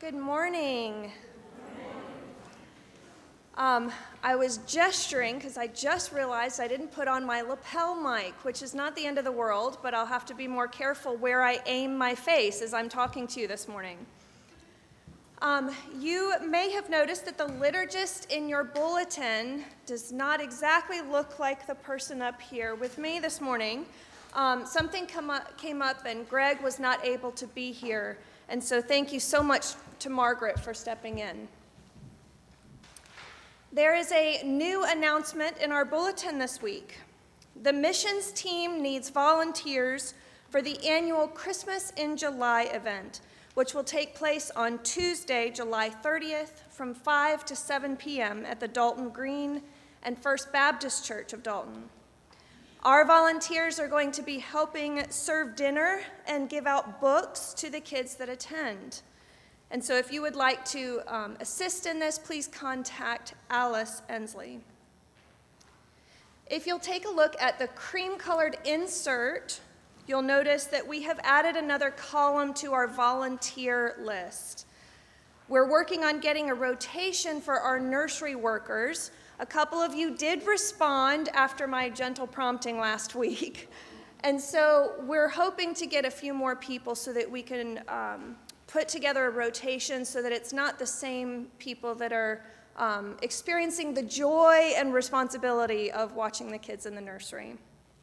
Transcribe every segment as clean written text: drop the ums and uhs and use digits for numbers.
Good morning. I was gesturing because I just realized I didn't put on my lapel mic, which is not the end of the world, but I'll have to be more careful where I aim my face as I'm talking to you this morning. You may have noticed that the liturgist in your bulletin does not exactly look like the person up here with me this morning. Something came up and Greg was not able to be here, and so thank you so much to Margaret for stepping in. There is a new announcement in our bulletin this week. The missions team needs volunteers for the annual Christmas in July event, which will take place on Tuesday, July 30th from 5 to 7 p.m. at the Dalton Green and First Baptist Church of Dalton. Our volunteers are going to be helping serve dinner and give out books to the kids that attend. And so if you would like to assist in this, please contact Alice Ensley. If you'll take a look at the cream-colored insert, you'll notice that we have added another column to our volunteer list. We're working on getting a rotation for our nursery workers. A couple of you did respond after my gentle prompting last week. And so we're hoping to get a few more people so that we can put together a rotation so that it's not the same people that are experiencing the joy and responsibility of watching the kids in the nursery.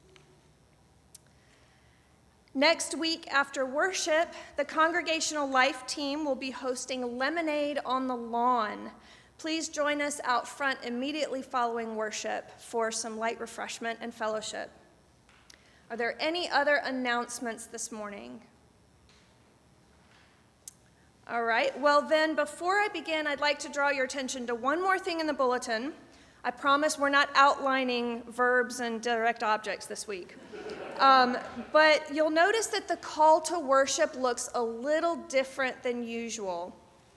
Next week after worship, the Congregational Life team will be hosting Lemonade on the Lawn. Please join us out front immediately following worship for some light refreshment and fellowship. Are there any other announcements this morning? All right, well then, before I begin, I'd like to draw your attention to one more thing in the bulletin. I promise we're not outlining verbs and direct objects this week. But you'll notice that the call to worship looks a little different than usual.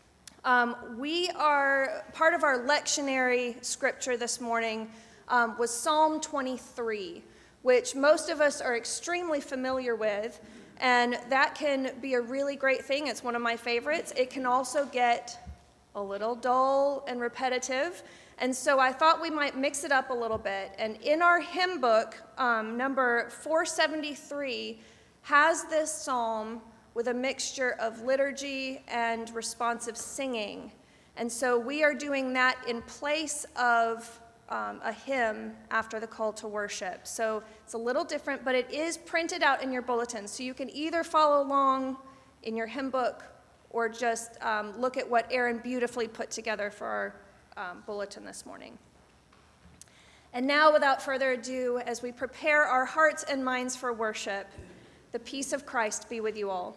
Part of our lectionary scripture this morning was Psalm 23, which most of us are extremely familiar with, and that can be a really great thing. It's one of my favorites. It can also get a little dull and repetitive, and so I thought we might mix it up a little bit. And in our hymn book, number 473 has this psalm with a mixture of liturgy and responsive singing. And so we are doing that in place of a hymn after the call to worship. So it's a little different, but it is printed out in your bulletin. So you can either follow along in your hymn book or just look at what Aaron beautifully put together for our bulletin this morning. And now, without further ado, as we prepare our hearts and minds for worship, the peace of Christ be with you all.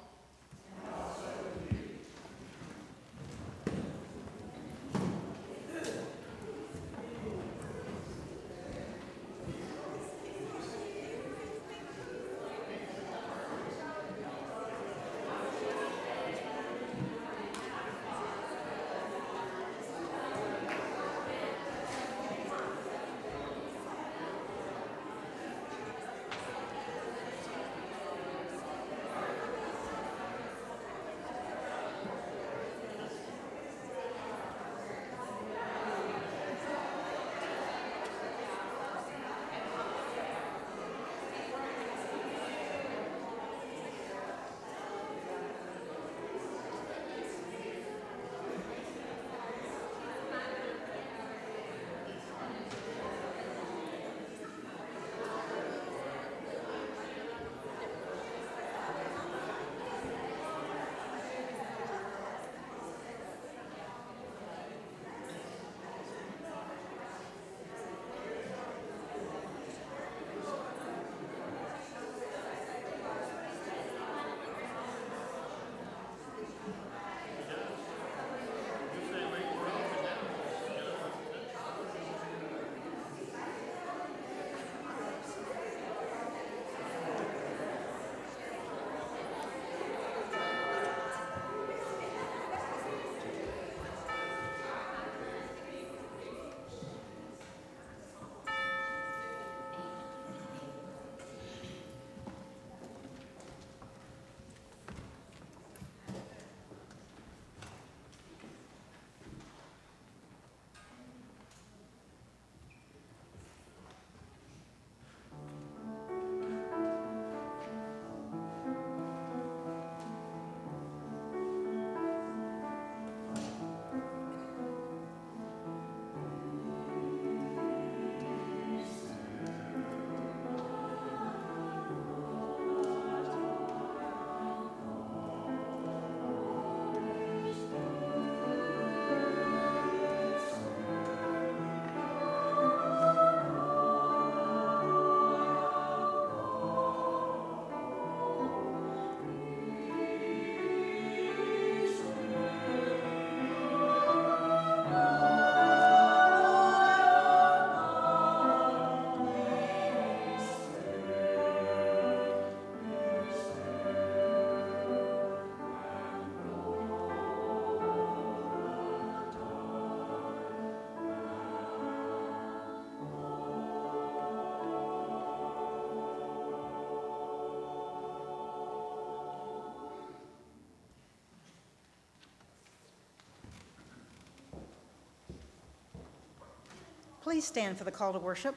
Please stand for the call to worship.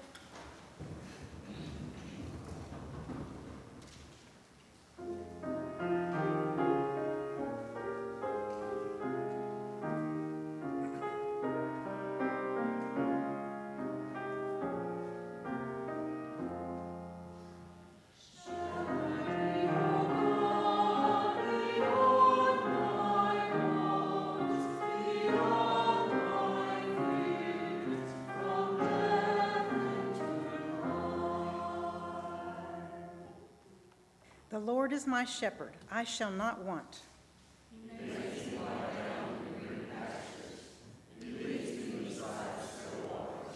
The Lord is my shepherd, I shall not want. He makes me lie down in green pastures. He leads me beside still waters.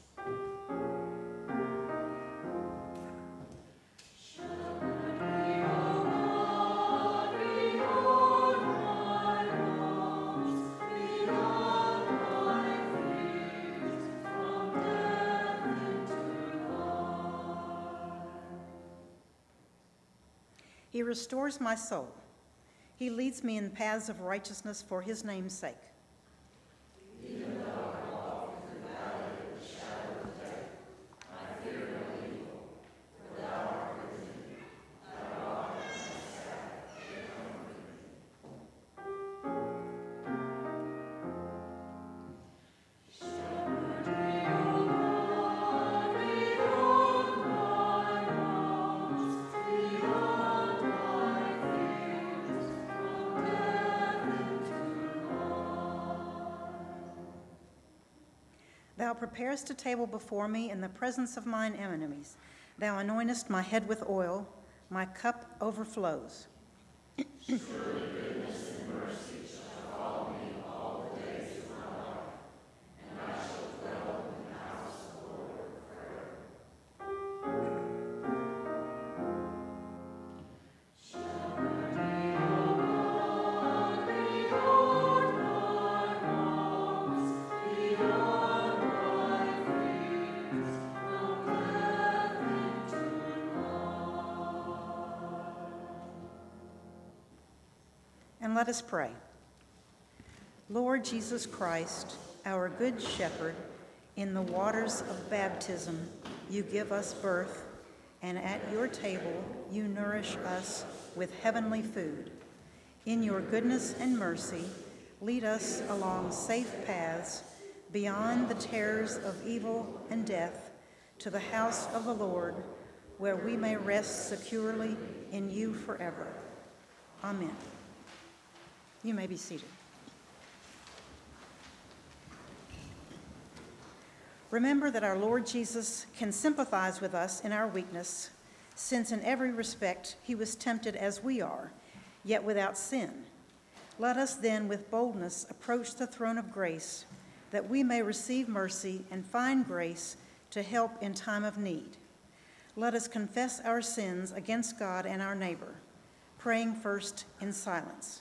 Shepherd me, O God, beyond my wrongs, beyond my fears, from death into life. He restores my soul. He leads me in paths of righteousness for his name's sake. Even though I walk through the valley of the shadow of death, I fear no evil, for thou art with me. Thy rod and thy staff, they comfort me. Shepherd me, O God, beyond my wrongs, beyond my fears, from death into life. Thou preparest a table before me in the presence of mine enemies. Thou anointest my head with oil, my cup overflows. And let us pray. Lord Jesus Christ, our good shepherd, in the waters of baptism you give us birth, and at your table you nourish us with heavenly food. In your goodness and mercy, lead us along safe paths beyond the terrors of evil and death to the house of the Lord, where we may rest securely in you forever. Amen. You may be seated. Remember that our Lord Jesus can sympathize with us in our weakness, since in every respect he was tempted as we are, yet without sin. Let us then with boldness approach the throne of grace, that we may receive mercy and find grace to help in time of need. Let us confess our sins against God and our neighbor, praying first in silence.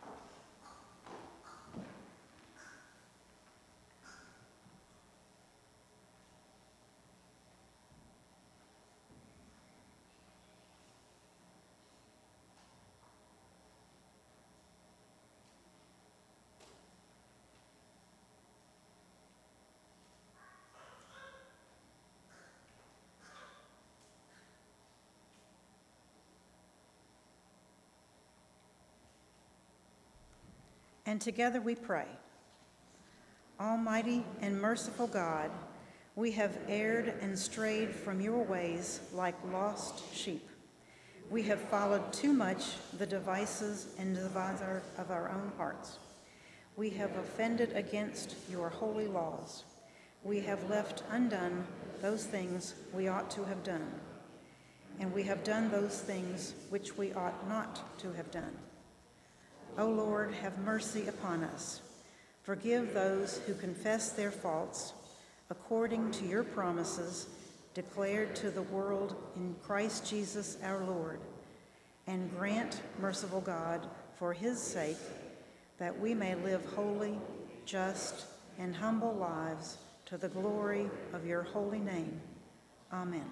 And together we pray. Almighty and merciful God, we have erred and strayed from your ways like lost sheep. We have followed too much the devices and desire of our own hearts. We have offended against your holy laws. We have left undone those things we ought to have done. And we have done those things which we ought not to have done. O Lord, have mercy upon us. Forgive those who confess their faults, according to your promises declared to the world in Christ Jesus our Lord. And grant, merciful God, for his sake, that we may live holy, just, and humble lives to the glory of your holy name. Amen.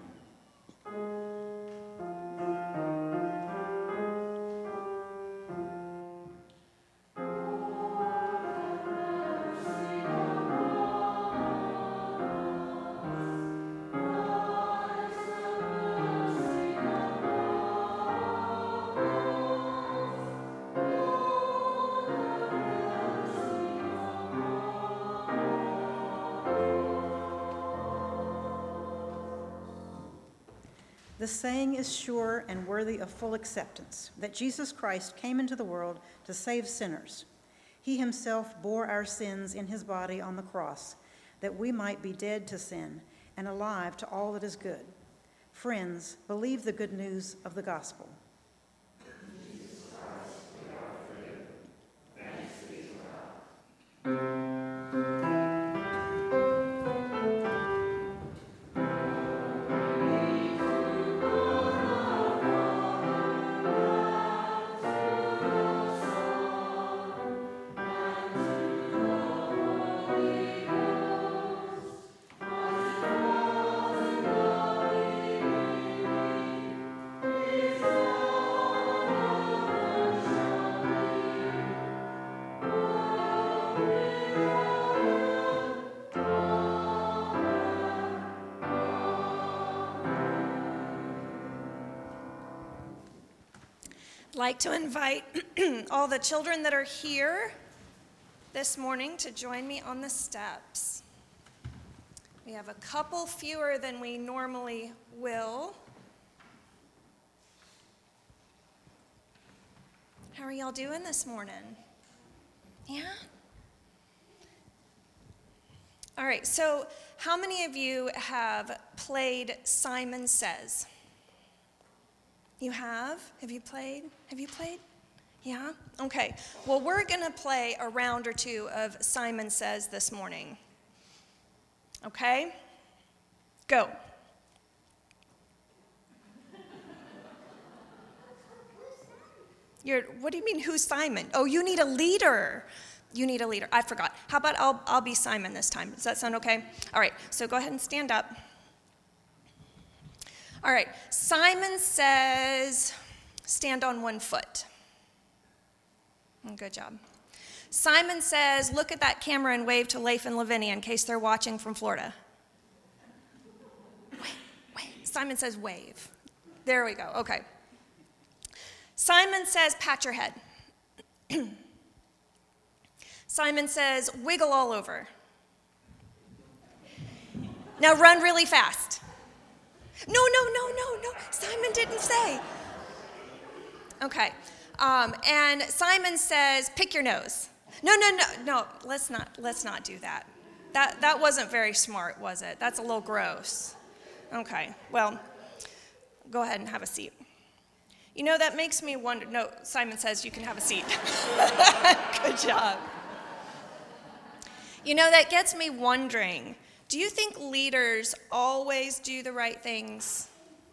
The saying is sure and worthy of full acceptance, that Jesus Christ came into the world to save sinners. He himself bore our sins in his body on the cross, that we might be dead to sin and alive to all that is good. Friends, believe the good news of the gospel. I'd like to invite all the children that are here this morning to join me on the steps. We have a couple fewer than we normally will. How are y'all doing this morning? Yeah? All right, so how many of you have played Simon Says? You have? Have you played? Yeah? Okay. Well, we're going to play a round or two of Simon Says this morning. Okay? Go. What do you mean, who's Simon? Oh, you need a leader. You need a leader. I forgot. How about I'll be Simon this time? Does that sound okay? All right. So go ahead and stand up. All right, Simon says, stand on one foot. Good job. Simon says, look at that camera and wave to Leif and Lavinia in case they're watching from Florida. Wait. Simon says, wave. There we go, okay. Simon says, pat your head. Simon says, wiggle all over. Now run really fast. No. Simon didn't say. Okay. And Simon says, pick your nose. No. Let's not do that. That wasn't very smart, was it? That's a little gross. Okay. Well, go ahead and have a seat. You know, that makes me wonder. No, Simon says you can have a seat. Good job. You know, that gets me wondering. Do you think leaders always do the right things?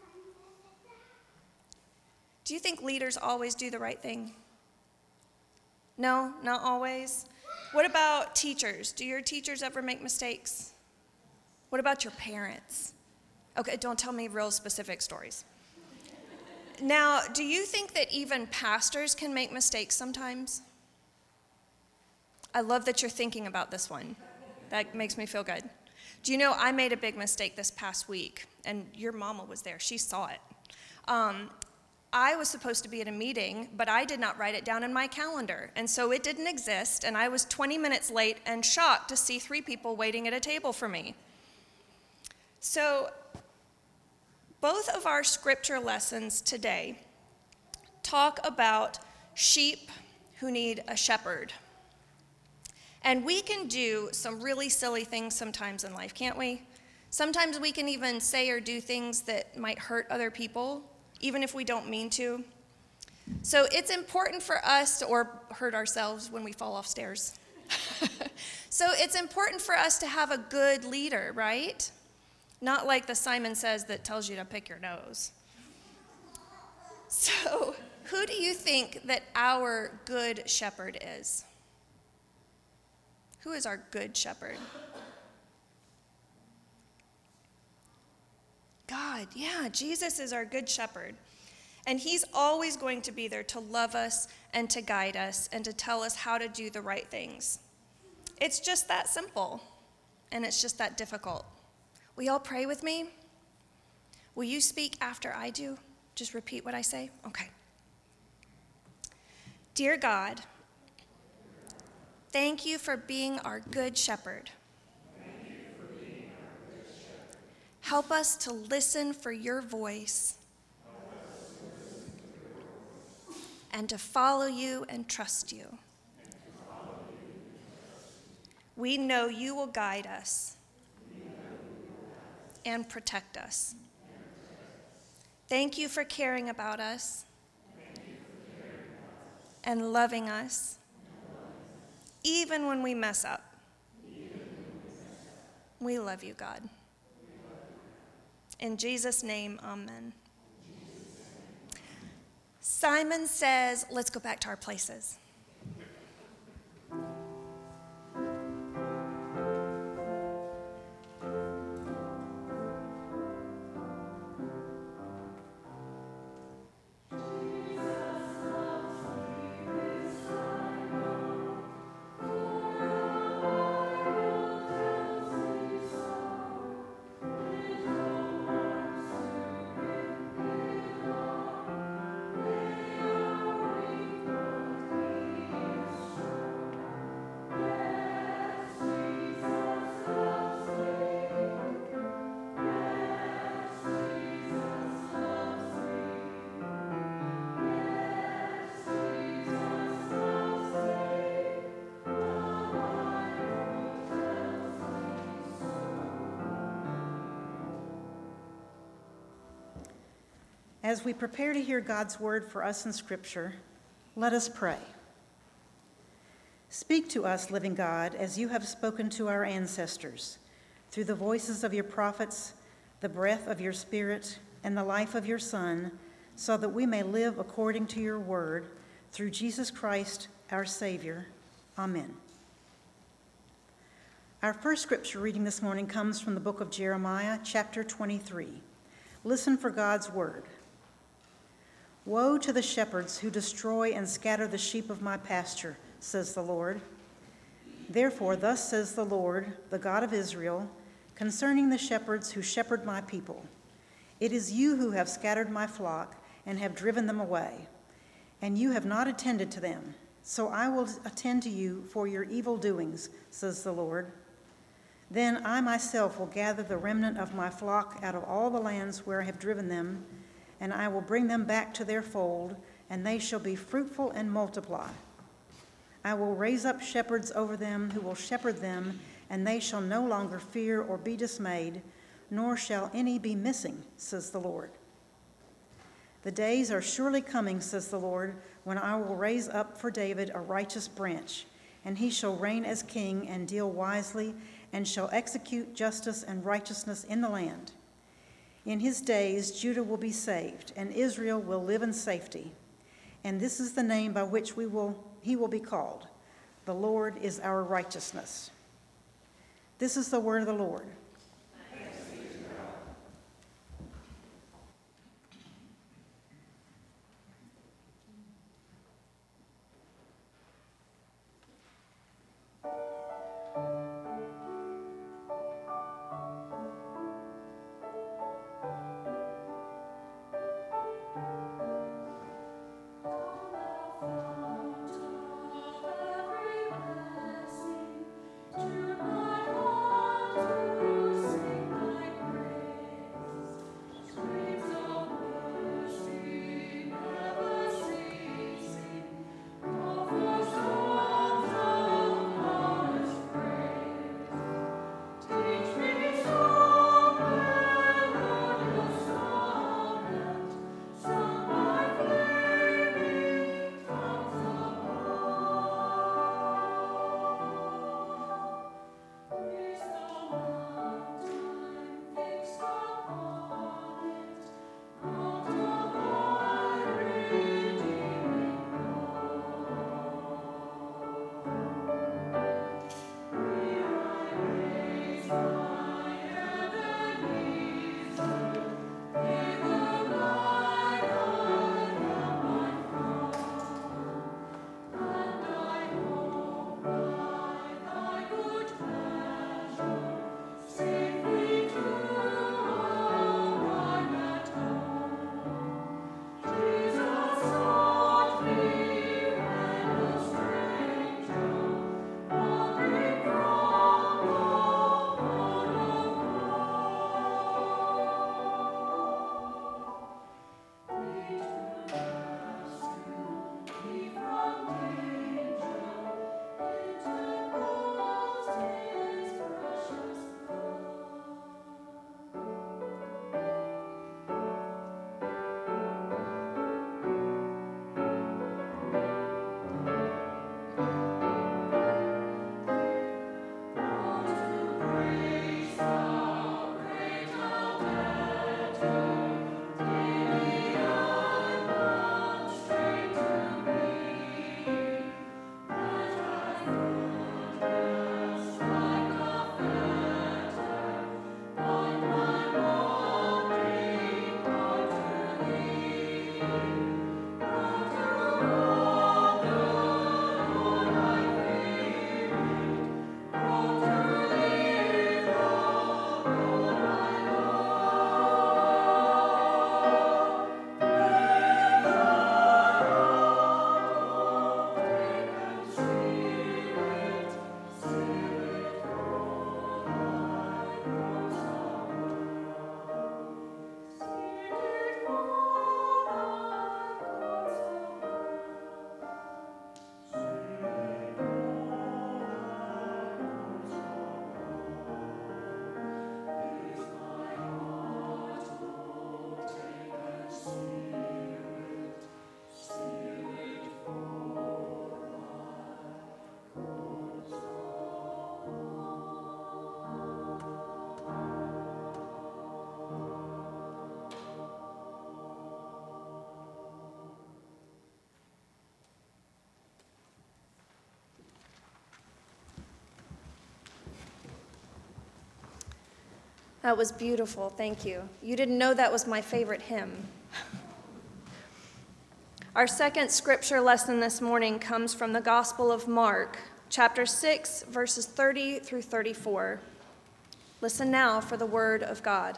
Do you think leaders always do the right thing? No, not always. What about teachers? Do your teachers ever make mistakes? What about your parents? Okay, don't tell me real specific stories. Now, do you think that even pastors can make mistakes sometimes? I love that you're thinking about this one. That makes me feel good. Do you know I made a big mistake this past week, and your mama was there. She saw it. I was supposed to be at a meeting, but I did not write it down in my calendar, and so it didn't exist, and I was 20 minutes late and shocked to see 3 people waiting at a table for me. So both of our scripture lessons today talk about sheep who need a shepherd. And we can do some really silly things sometimes in life, can't we? Sometimes we can even say or do things that might hurt other people, even if we don't mean to. So it's important for us to, or hurt ourselves when we fall off stairs. So it's important for us to have a good leader, right? Not like the Simon Says that tells you to pick your nose. So who do you think that our good shepherd is? Who is our good shepherd? God, yeah, Jesus is our good shepherd. And he's always going to be there to love us and to guide us and to tell us how to do the right things. It's just that simple, and it's just that difficult. Will y'all pray with me? Will you speak after I do? Just repeat what I say? Okay. Dear God, thank you for being our good shepherd. Help us to listen for your voice and to follow you and trust you. We know you will guide us and protect us. Thank you for caring about us and loving us, even when we mess up. We love you, God. In Jesus' name, amen. Simon says, let's go back to our places. As we prepare to hear God's word for us in Scripture, let us pray. Speak to us, living God, as you have spoken to our ancestors, through the voices of your prophets, the breath of your Spirit, and the life of your Son, so that we may live according to your word, through Jesus Christ, our Savior. Amen. Our first scripture reading this morning comes from the book of Jeremiah, chapter 23. Listen for God's word. Woe to the shepherds who destroy and scatter the sheep of my pasture, says the Lord. Therefore, thus says the Lord, the God of Israel, concerning the shepherds who shepherd my people. It is you who have scattered my flock and have driven them away, and you have not attended to them. So I will attend to you for your evil doings, says the Lord. Then I myself will gather the remnant of my flock out of all the lands where I have driven them, and I will bring them back to their fold, and they shall be fruitful and multiply. I will raise up shepherds over them who will shepherd them, and they shall no longer fear or be dismayed, nor shall any be missing, says the Lord. The days are surely coming, says the Lord, when I will raise up for David a righteous branch, and he shall reign as king and deal wisely, and shall execute justice and righteousness in the land. In his days, Judah will be saved, and Israel will live in safety. And this is the name by which he will be called. The Lord is our righteousness. This is the word of the Lord. To my heart. That was beautiful. Thank you. You didn't know that was my favorite hymn. Our second scripture lesson this morning comes from the Gospel of Mark, chapter 6, verses 30 through 34. Listen now for the word of God.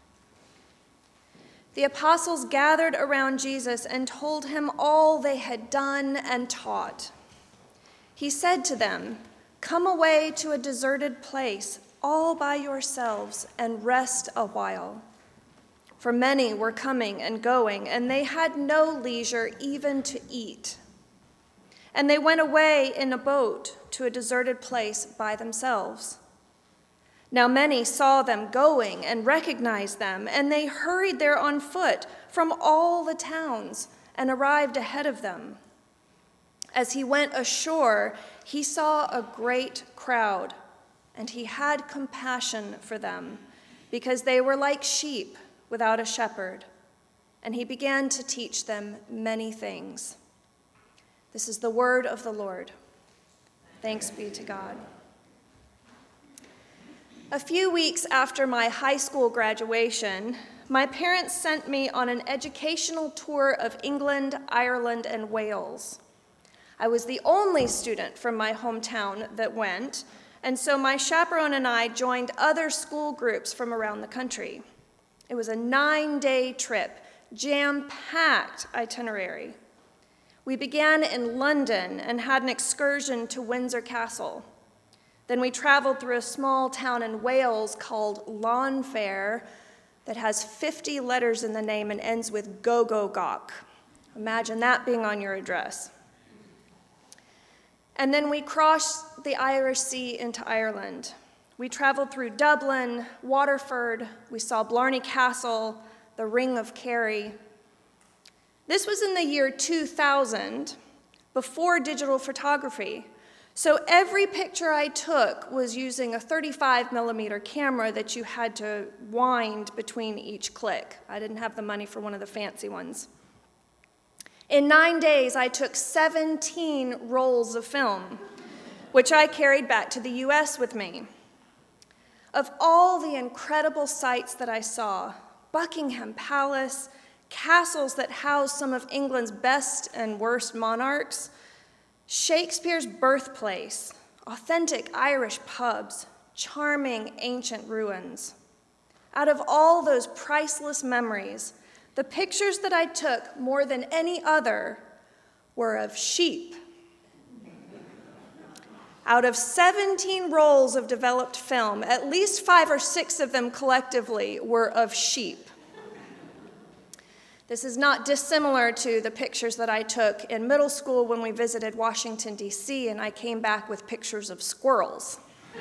The apostles gathered around Jesus and told him all they had done and taught. He said to them, "Come away to a deserted place all by yourselves and rest a while." For many were coming and going, and they had no leisure even to eat. And they went away in a boat to a deserted place by themselves. Now many saw them going and recognized them, and they hurried there on foot from all the towns and arrived ahead of them. As he went ashore, he saw a great crowd, and he had compassion for them, because they were like sheep without a shepherd, and he began to teach them many things. This is the word of the Lord. Thanks be to God. A few weeks after my high school graduation, my parents sent me on an educational tour of England, Ireland, and Wales. I was the only student from my hometown that went, and so my chaperone and I joined other school groups from around the country. It was a 9-day trip, jam-packed itinerary. We began in London and had an excursion to Windsor Castle. Then we traveled through a small town in Wales called Llanfair that has 50 letters in the name and ends with Go-Go-Gawk. Imagine that being on your address. And then we crossed the Irish Sea into Ireland. We traveled through Dublin, Waterford, we saw Blarney Castle, the Ring of Kerry. This was in the year 2000, before digital photography. So every picture I took was using a 35mm camera that you had to wind between each click. I didn't have the money for one of the fancy ones. In 9 days, I took 17 rolls of film, which I carried back to the US with me. Of all the incredible sights that I saw, Buckingham Palace, castles that house some of England's best and worst monarchs, Shakespeare's birthplace, authentic Irish pubs, charming ancient ruins. Out of all those priceless memories, the pictures that I took more than any other were of sheep. Out of 17 rolls of developed film, at least 5 or 6 of them collectively were of sheep. This is not dissimilar to the pictures that I took in middle school when we visited Washington, D.C., and I came back with pictures of squirrels.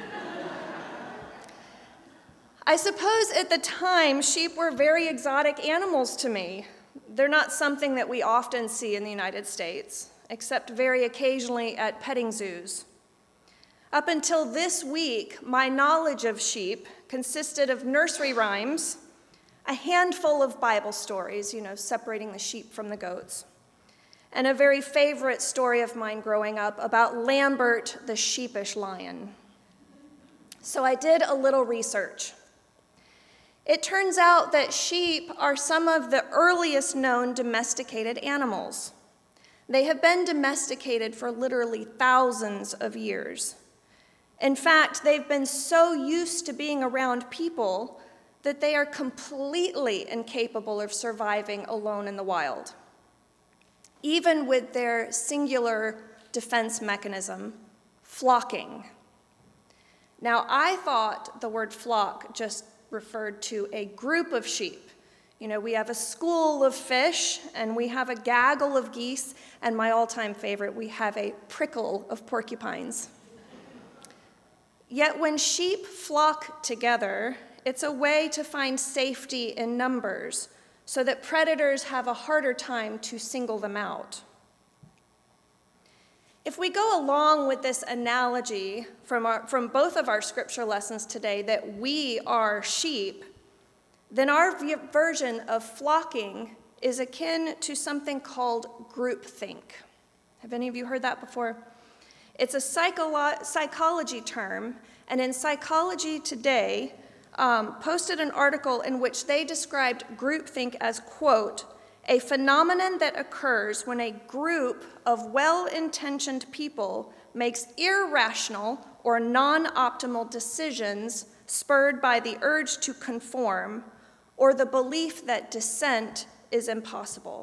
I suppose at the time, sheep were very exotic animals to me. They're not something that we often see in the United States, except very occasionally at petting zoos. Up until this week, my knowledge of sheep consisted of nursery rhymes, a handful of Bible stories, separating the sheep from the goats, and a very favorite story of mine growing up about Lambert the sheepish lion. So I did a little research. It turns out that sheep are some of the earliest known domesticated animals. They have been domesticated for literally thousands of years. In fact, they've been so used to being around people that they are completely incapable of surviving alone in the wild, even with their singular defense mechanism, flocking. Now, I thought the word flock just referred to a group of sheep. We have a school of fish, and we have a gaggle of geese, and my all-time favorite, we have a prickle of porcupines. Yet when sheep flock together, it's a way to find safety in numbers so that predators have a harder time to single them out. If we go along with this analogy from both of our scripture lessons today that we are sheep, then our version of flocking is akin to something called groupthink. Have any of you heard that before? It's a psychology term, and in psychology today, posted an article in which they described groupthink as, quote, a phenomenon that occurs when a group of well-intentioned people makes irrational or non-optimal decisions spurred by the urge to conform or the belief that dissent is impossible.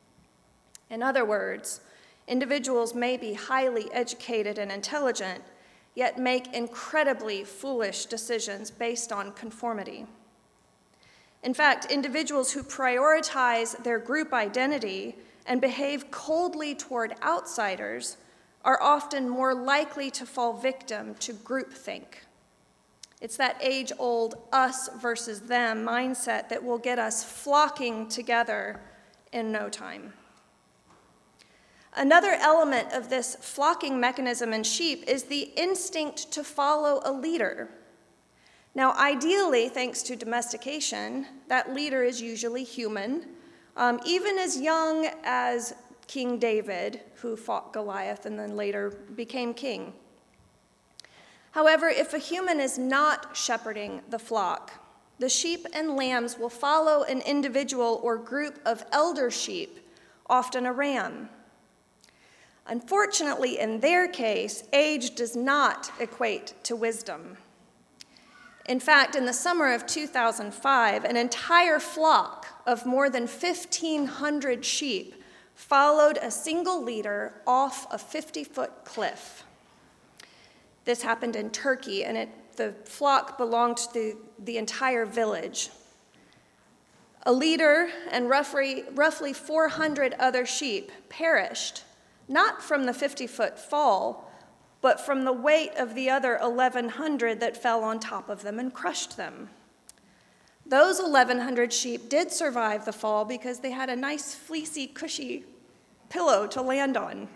In other words, individuals may be highly educated and intelligent, yet make incredibly foolish decisions based on conformity. In fact, individuals who prioritize their group identity and behave coldly toward outsiders are often more likely to fall victim to groupthink. It's that age-old us versus them mindset that will get us flocking together in no time. Another element of this flocking mechanism in sheep is the instinct to follow a leader. Now, ideally, thanks to domestication, that leader is usually human, even as young as King David, who fought Goliath and then later became king. However, if a human is not shepherding the flock, the sheep and lambs will follow an individual or group of elder sheep, often a ram. Unfortunately, in their case, age does not equate to wisdom. In fact, in the summer of 2005, an entire flock of more than 1,500 sheep followed a single leader off a 50-foot cliff. This happened in Turkey, and the flock belonged to the entire village. A leader and roughly 400 other sheep perished, not from the 50-foot fall, but from the weight of the other 1,100 that fell on top of them and crushed them. Those 1,100 sheep did survive the fall because they had a nice, fleecy, cushy pillow to land on.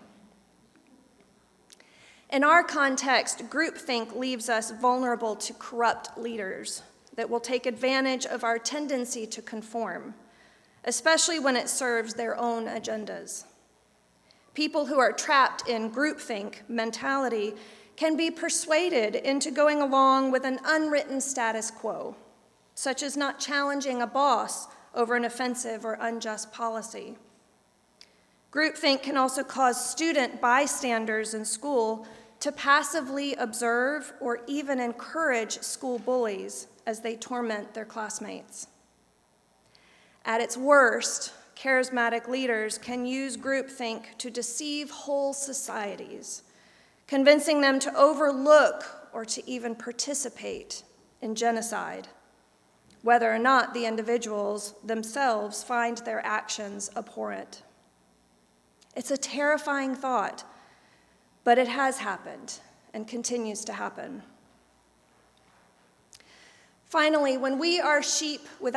In our context, groupthink leaves us vulnerable to corrupt leaders that will take advantage of our tendency to conform, especially when it serves their own agendas. People who are trapped in groupthink mentality can be persuaded into going along with an unwritten status quo, such as not challenging a boss over an offensive or unjust policy. Groupthink can also cause student bystanders in school to passively observe or even encourage school bullies as they torment their classmates. At its worst, charismatic leaders can use groupthink to deceive whole societies, convincing them to overlook or to even participate in genocide, whether or not the individuals themselves find their actions abhorrent. It's a terrifying thought, but it has happened and continues to happen. Finally, when sheep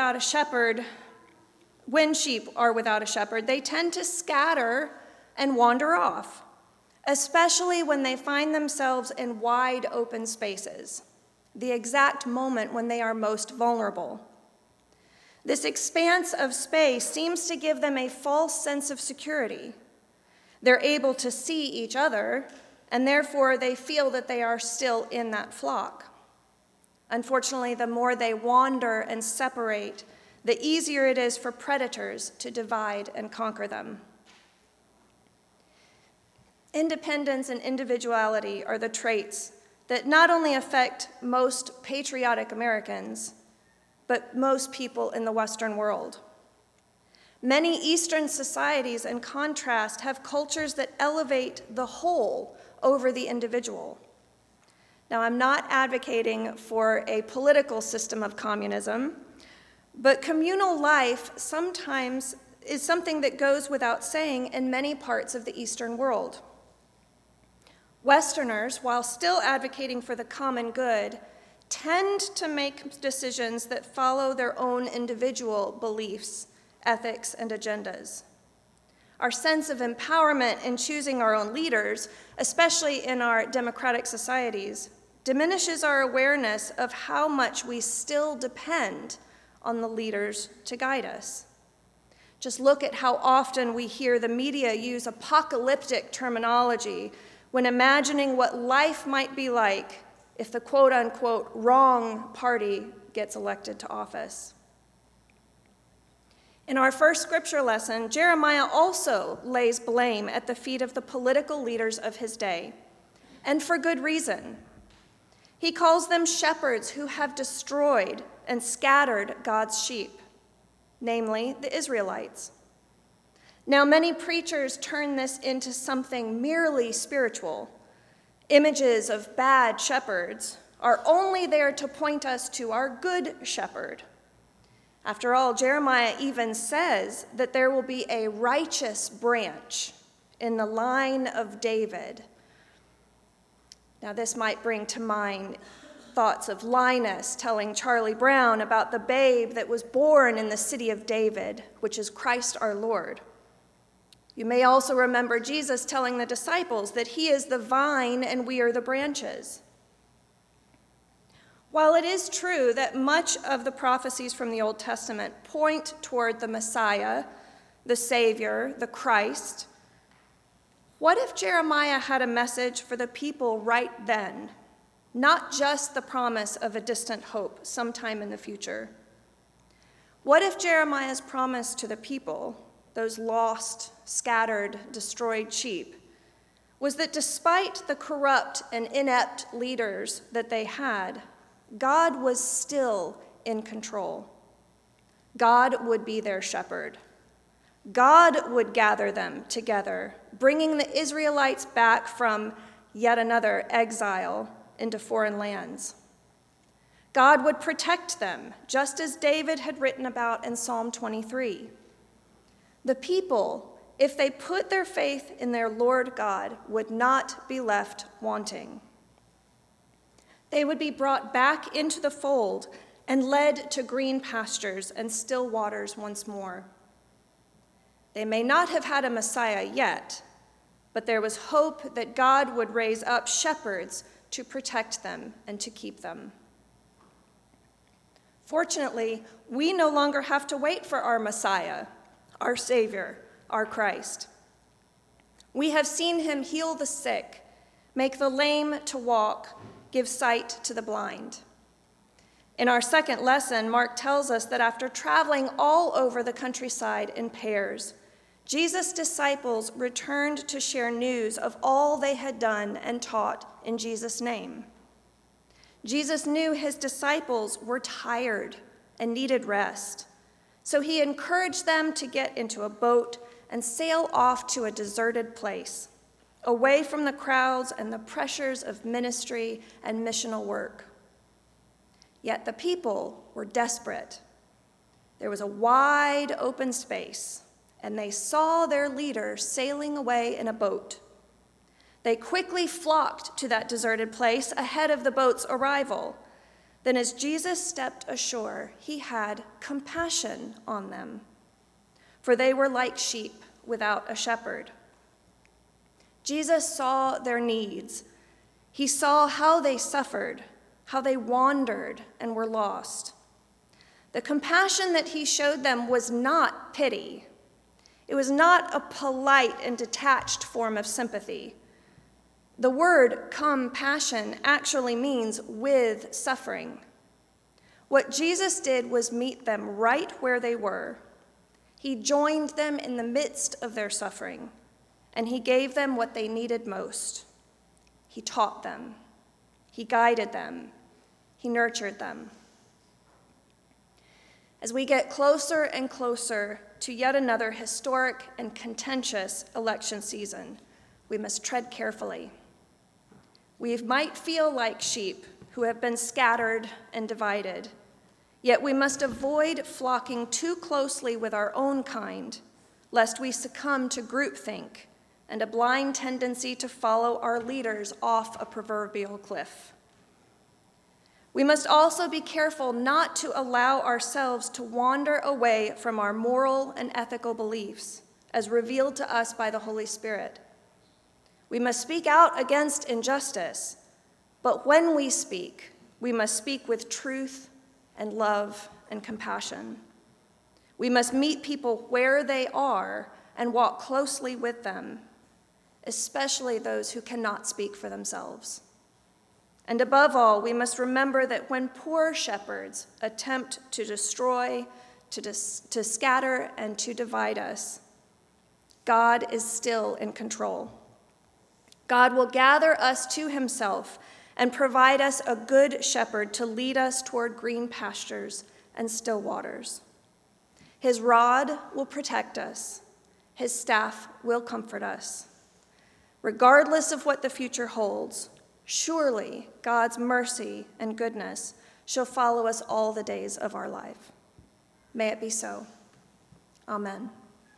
are without a shepherd, they tend to scatter and wander off, especially when they find themselves in wide open spaces, the exact moment when they are most vulnerable. This expanse of space seems to give them a false sense of security. They're able to see each other, and therefore they feel that they are still in that flock. Unfortunately, the more they wander and separate, the easier it is for predators to divide and conquer them. Independence and individuality are the traits that not only affect most patriotic Americans, but most people in the Western world. Many Eastern societies, in contrast, have cultures that elevate the whole over the individual. Now, I'm not advocating for a political system of communism, but communal life sometimes is something that goes without saying in many parts of the Eastern world. Westerners, while still advocating for the common good, tend to make decisions that follow their own individual beliefs, ethics, and agendas. Our sense of empowerment in choosing our own leaders, especially in our democratic societies, diminishes our awareness of how much we still depend on the leaders to guide us. Just look at how often we hear the media use apocalyptic terminology when imagining what life might be like if the quote-unquote wrong party gets elected to office. In our first scripture lesson, Jeremiah also lays blame at the feet of the political leaders of his day, and for good reason. He calls them shepherds who have destroyed and scattered God's sheep, namely the Israelites. Now, many preachers turn this into something merely spiritual. Images of bad shepherds are only there to point us to our good shepherd. After all, Jeremiah even says that there will be a righteous branch in the line of David. Now, this might bring to mind thoughts of Linus telling Charlie Brown about the babe that was born in the city of David, which is Christ our Lord. You may also remember Jesus telling the disciples that he is the vine and we are the branches. While it is true that much of the prophecies from the Old Testament point toward the Messiah, the Savior, the Christ, what if Jeremiah had a message for the people right then, not just the promise of a distant hope sometime in the future? What if Jeremiah's promise to the people, those lost, scattered, destroyed sheep, was that despite the corrupt and inept leaders that they had, God was still in control. God would be their shepherd. God would gather them together, bringing the Israelites back from yet another exile into foreign lands. God would protect them, just as David had written about in Psalm 23. The people, if they put their faith in their Lord God, would not be left wanting. They would be brought back into the fold and led to green pastures and still waters once more. They may not have had a Messiah yet, but there was hope that God would raise up shepherds to protect them and to keep them. Fortunately, we no longer have to wait for our Messiah, our Savior, our Christ. We have seen him heal the sick, make the lame to walk, give sight to the blind. In our second lesson, Mark tells us that after traveling all over the countryside in pairs, Jesus' disciples returned to share news of all they had done and taught in Jesus' name. Jesus knew his disciples were tired and needed rest, so he encouraged them to get into a boat and sail off to a deserted place, away from the crowds and the pressures of ministry and missional work. Yet the people were desperate. There was a wide open space, and they saw their leader sailing away in a boat. They quickly flocked to that deserted place ahead of the boat's arrival. Then as Jesus stepped ashore, he had compassion on them, for they were like sheep without a shepherd. Jesus saw their needs. He saw how they suffered, how they wandered and were lost. The compassion that he showed them was not pity. It was not a polite and detached form of sympathy. The word compassion actually means with suffering. What Jesus did was meet them right where they were. He joined them in the midst of their suffering, and he gave them what they needed most. He taught them. He guided them. He nurtured them. As we get closer and closer to yet another historic and contentious election season, we must tread carefully. We might feel like sheep who have been scattered and divided, yet we must avoid flocking too closely with our own kind, lest we succumb to groupthink and a blind tendency to follow our leaders off a proverbial cliff. We must also be careful not to allow ourselves to wander away from our moral and ethical beliefs as revealed to us by the Holy Spirit. We must speak out against injustice, but when we speak, we must speak with truth and love and compassion. We must meet people where they are and walk closely with them, especially those who cannot speak for themselves. And above all, we must remember that when poor shepherds attempt to destroy, to scatter, and to divide us, God is still in control. God will gather us to himself and provide us a good shepherd to lead us toward green pastures and still waters. His rod will protect us. His staff will comfort us. Regardless of what the future holds, surely God's mercy and goodness shall follow us all the days of our life. May it be so. Amen.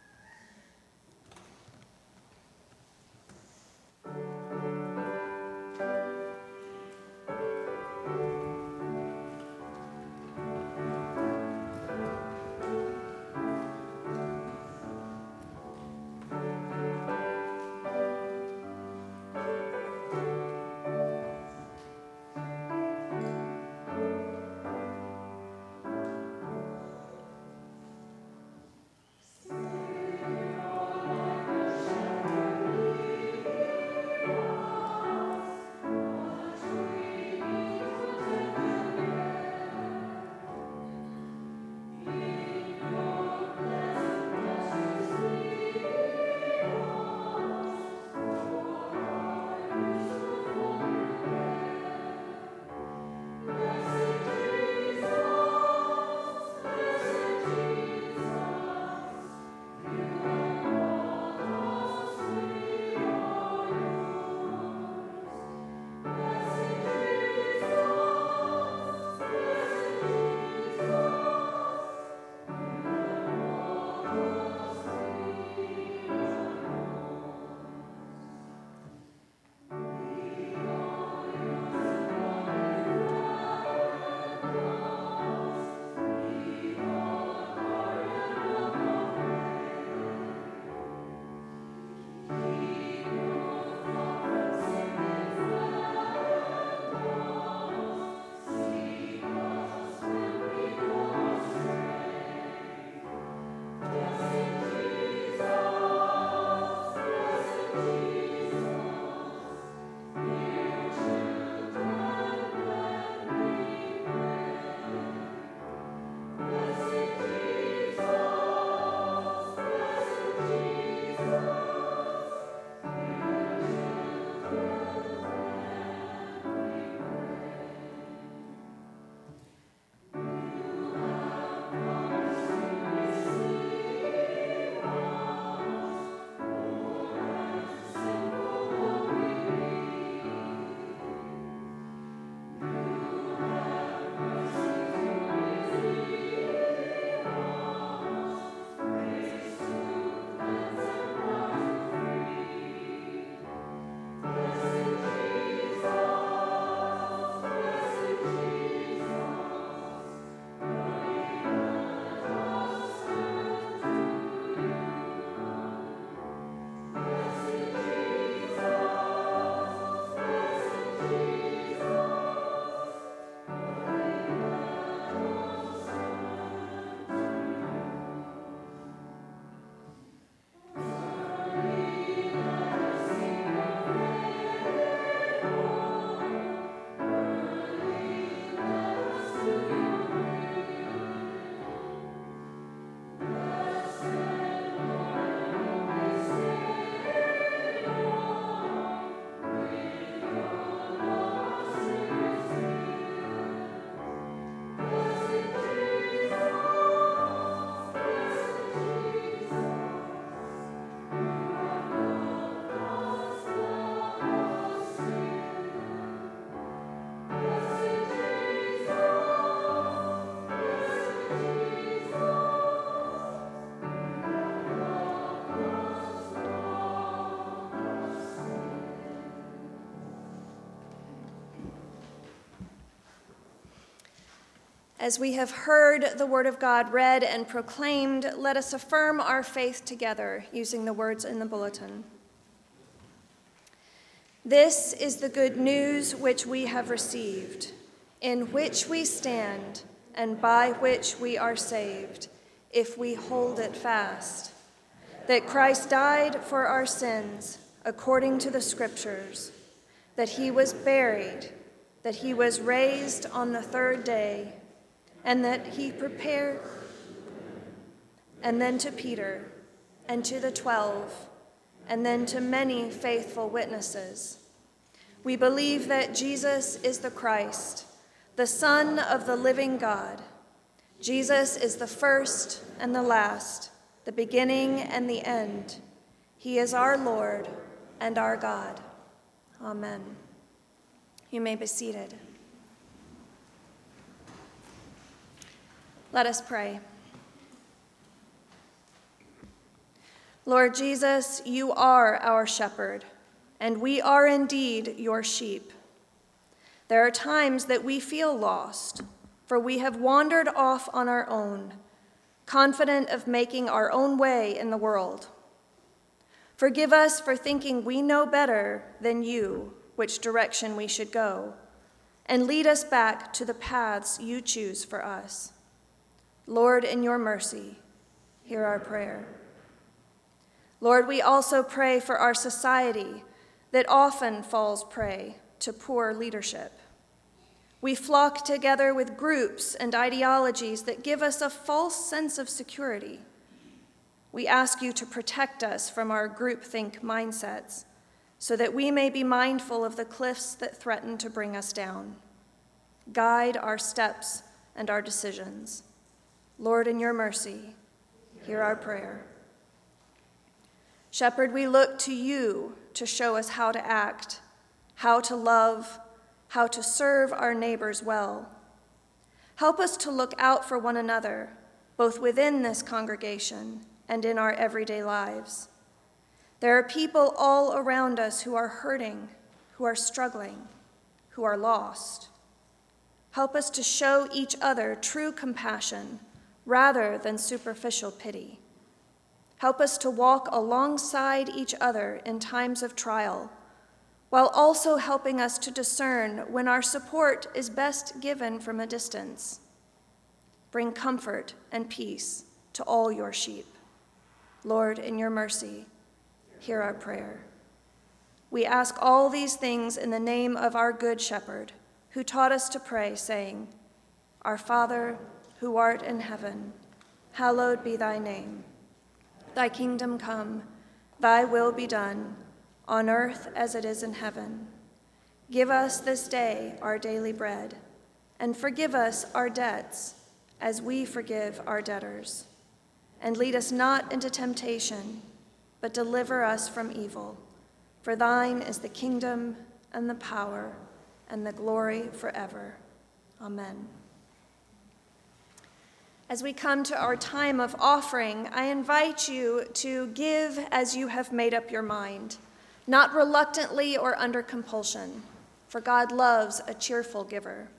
As we have heard the word of God read and proclaimed, let us affirm our faith together using the words in the bulletin. This is the good news which we have received, in which we stand and by which we are saved, if we hold it fast, that Christ died for our sins according to the Scriptures, that he was buried, that he was raised on the third day, and that he prepared, and then to Peter, and to the 12, and then to many faithful witnesses. We believe that Jesus is the Christ, the Son of the living God. Jesus is the first and the last, the beginning and the end. He is our Lord and our God. Amen. You may be seated. Let us pray. Lord Jesus, you are our shepherd, and we are indeed your sheep. There are times that we feel lost, for we have wandered off on our own, confident of making our own way in the world. Forgive us for thinking we know better than you which direction we should go, and lead us back to the paths you choose for us. Lord, in your mercy, hear our prayer. Lord, we also pray for our society that often falls prey to poor leadership. We flock together with groups and ideologies that give us a false sense of security. We ask you to protect us from our groupthink mindsets, so that we may be mindful of the cliffs that threaten to bring us down. Guide our steps and our decisions. Lord, in your mercy, hear our prayer. Shepherd, we look to you to show us how to act, how to love, how to serve our neighbors well. Help us to look out for one another, both within this congregation and in our everyday lives. There are people all around us who are hurting, who are struggling, who are lost. Help us to show each other true compassion rather than superficial pity. Help us to walk alongside each other in times of trial, while also helping us to discern when our support is best given from a distance. Bring comfort and peace to all your sheep. Lord, in your mercy, hear our prayer. We ask all these things in the name of our good shepherd, who taught us to pray, saying, Our Father, who art in heaven, hallowed be thy name. Thy kingdom come, thy will be done, on earth as it is in heaven. Give us this day our daily bread, and forgive us our debts, as we forgive our debtors. And lead us not into temptation, but deliver us from evil. For thine is the kingdom and the power and the glory forever. Amen. As we come to our time of offering, I invite you to give as you have made up your mind, not reluctantly or under compulsion, for God loves a cheerful giver.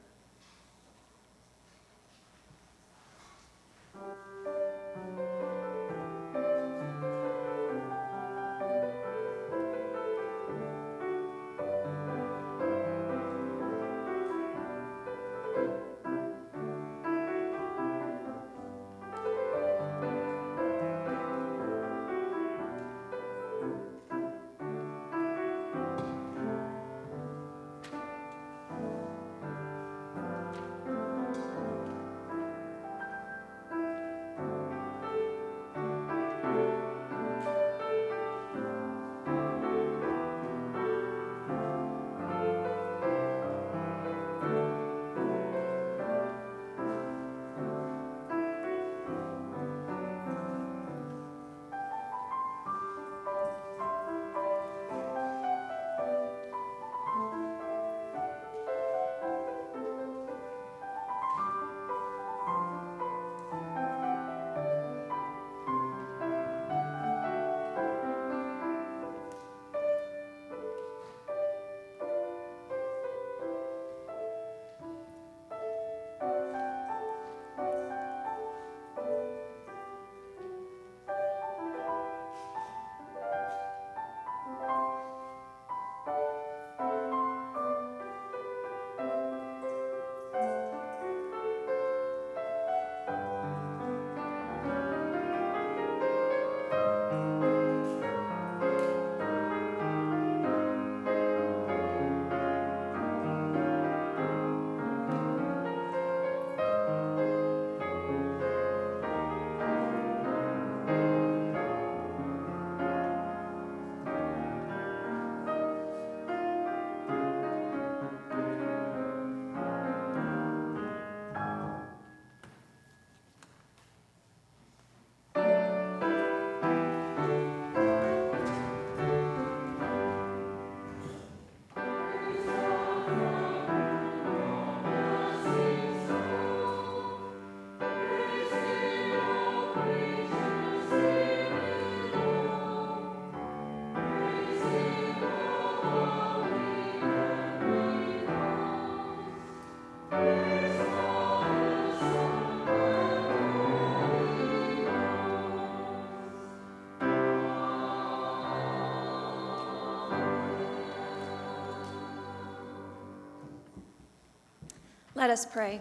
Let us pray.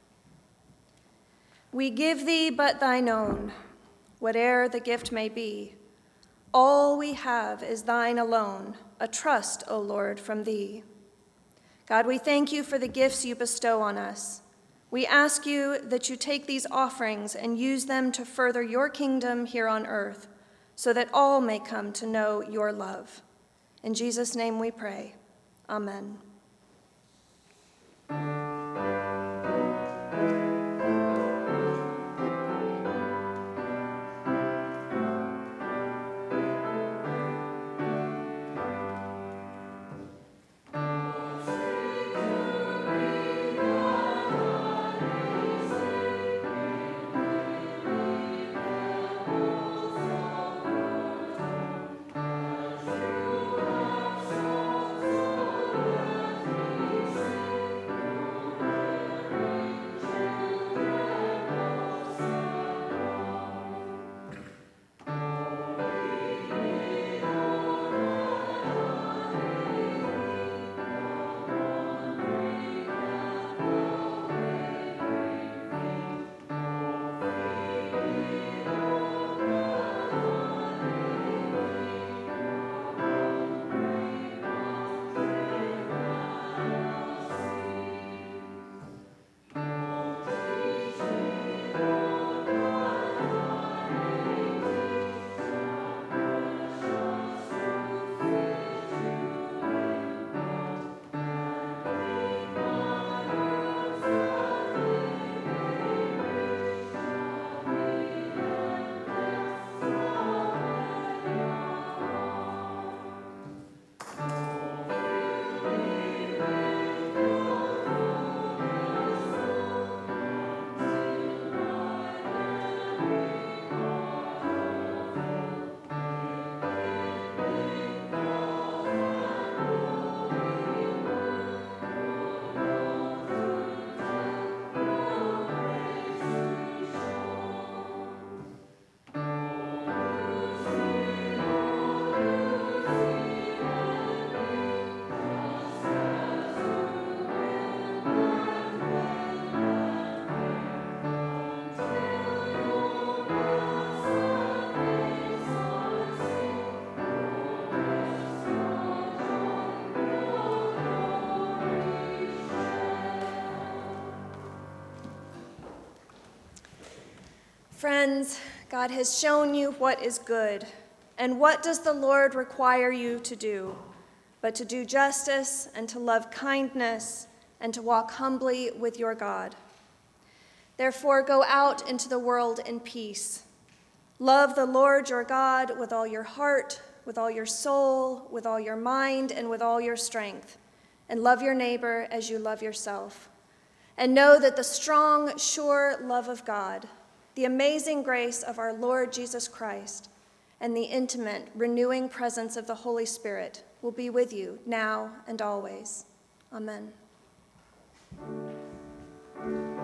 We give thee but thine own, whate'er the gift may be. All we have is thine alone, a trust, O Lord, from thee. God, we thank you for the gifts you bestow on us. We ask you that you take these offerings and use them to further your kingdom here on earth, so that all may come to know your love. In Jesus' name we pray. Amen. Friends, God has shown you what is good. And what does the Lord require you to do? But to do justice and to love kindness and to walk humbly with your God. Therefore, go out into the world in peace. Love the Lord your God with all your heart, with all your soul, with all your mind, and with all your strength. And love your neighbor as you love yourself. And know that the strong, sure love of God, the amazing grace of our Lord Jesus Christ, and the intimate, renewing presence of the Holy Spirit will be with you now and always. Amen.